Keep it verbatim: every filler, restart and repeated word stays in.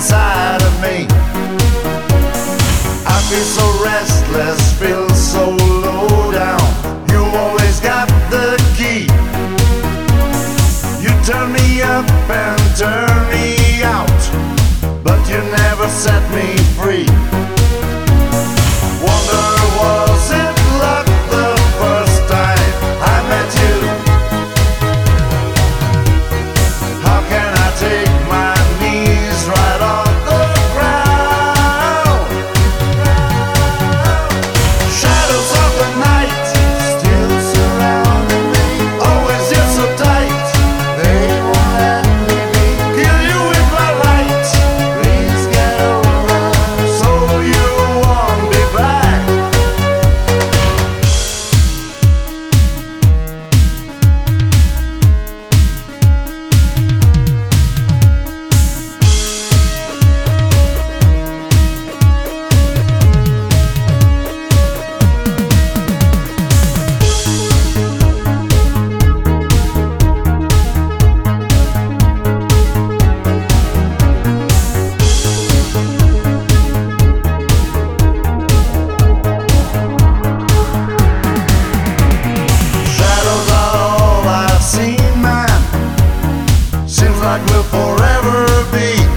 inside of me. I feel so restless, feel so low down. You always got the key. You turn me up and turn me out, but you never set me free. Wonder, was it luck the first time I met you? How can I take my knees right off the ground? Shadows of the night still surrounding me. Always you're so tight, they won't let me be. Kill you with my light, please get over, so you won't be back. Shadows are all I've seen, man. Seems like we'll forever be.